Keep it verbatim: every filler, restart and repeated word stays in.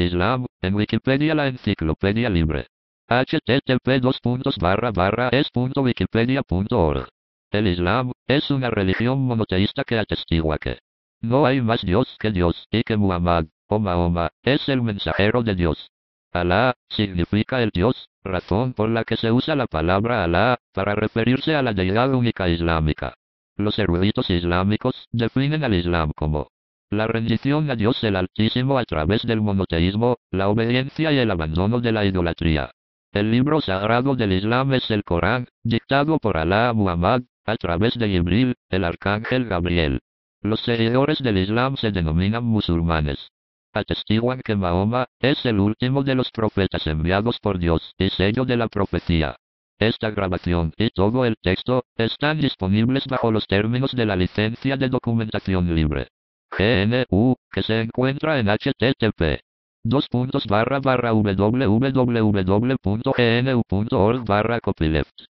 Islam, en Wikipedia la enciclopedia libre. http dos puntos barra barra es punto wikipedia punto org. El Islam es una religión monoteísta que atestigua que no hay más Dios que Dios y que Muhammad, o Mahoma, es el mensajero de Dios. Alá significa el Dios, razón por la que se usa la palabra Alá para referirse a la deidad única islámica. Los eruditos islámicos definen al Islam como la rendición a Dios el Altísimo a través del monoteísmo, la obediencia y el abandono de la idolatría. El libro sagrado del Islam es el Corán, dictado por Alá a Muhammad, a través de Jibril, el arcángel Gabriel. Los seguidores del Islam se denominan musulmanes. Atestiguan que Mahoma es el último de los profetas enviados por Dios y sello de la profecía. Esta grabación y todo el texto están disponibles bajo los términos de la licencia de documentación libre G N U, que se encuentra en http dos puntos barra barra www punto gnu punto org barra copyleft.